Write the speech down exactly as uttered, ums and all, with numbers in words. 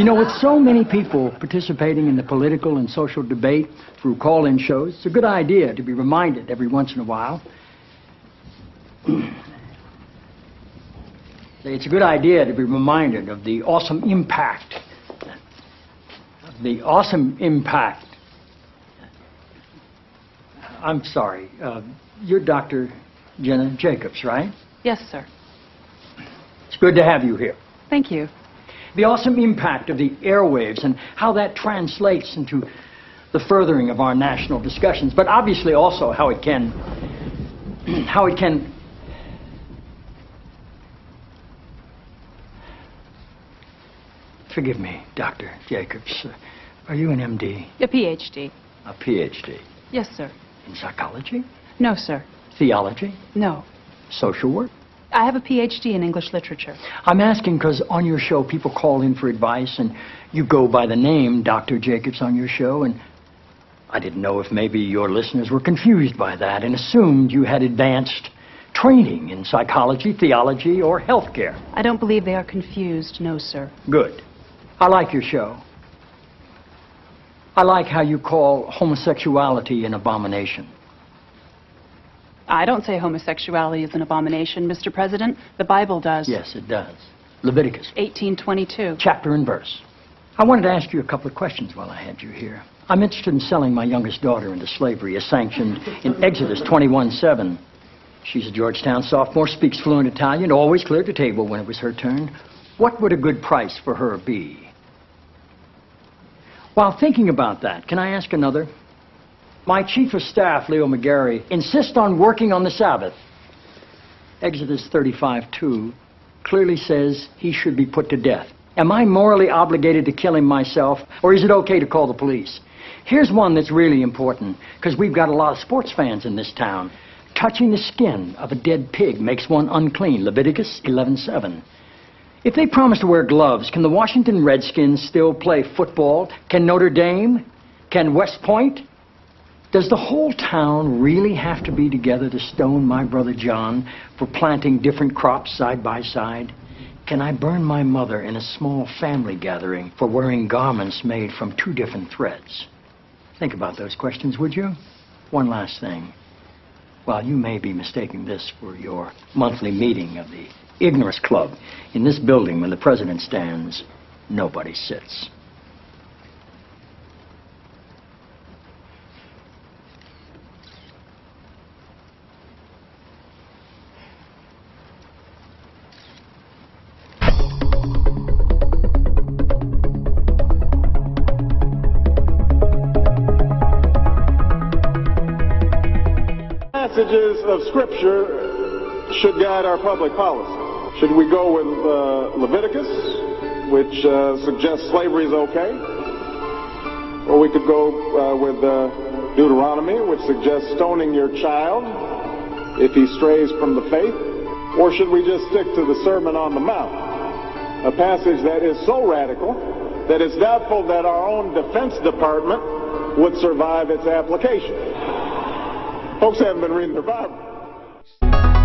know, with so many people participating in the political and social debate through call-in shows, it's a good idea to be reminded every once in a while. It's a good idea to be reminded of the awesome impact, of the awesome impact. I'm sorry, uh, you're Doctor Jenna Jacobs, right? Yes, sir. It's good to have you here. Thank you. The awesome impact of the airwaves and how that translates into the furthering of our national discussions, but obviously also how it can, how it can, forgive me, Doctor Jacobs, uh, are you an M D? A P H D. A P H D? Yes, sir. In psychology? No, sir. Theology? No. Social work? I have a P H D in English literature. I'm asking because on your show people call in for advice and you go by the name Doctor Jacobs on your show, and I didn't know if maybe your listeners were confused by that and assumed you had advanced training in psychology, theology, or healthcare. I don't believe they are confused, no, sir. Good. I like your show. I like how you call homosexuality an abomination. I don't say homosexuality is an abomination, Mister President. The Bible does. Yes, it does. Leviticus. eighteen twenty-two. Chapter and verse. I wanted to ask you a couple of questions while I had you here. I'm interested in selling my youngest daughter into slavery as sanctioned in Exodus twenty-one seven. She's a Georgetown sophomore, speaks fluent Italian, always cleared the table when it was her turn. What would a good price for her be? While thinking about that, can I ask another? My chief of staff, Leo McGarry, insists on working on the Sabbath. Exodus thirty-five two clearly says he should be put to death. Am I morally obligated to kill him myself, or is it okay to call the police? Here's one that's really important, because we've got a lot of sports fans in this town. Touching the skin of a dead pig makes one unclean, Leviticus eleven seven. If they promise to wear gloves, can the Washington Redskins still play football? Can Notre Dame? Can West Point? Does the whole town really have to be together to stone my brother John for planting different crops side by side? Can I burn my mother in a small family gathering for wearing garments made from two different threads? Think about those questions, would you? One last thing. While you may be mistaking this for your monthly meeting of the Ignorance Club, in this building when the president stands, nobody sits. Passages of Scripture should guide our public policy. Should we go with uh, Leviticus, which uh, suggests slavery is okay? Or we could go uh, with uh, Deuteronomy, which suggests stoning your child if he strays from the faith? Or should we just stick to the Sermon on the Mount, a passage that is so radical that it's doubtful that our own Defense Department would survive its application? Folks haven't been reading their Bible.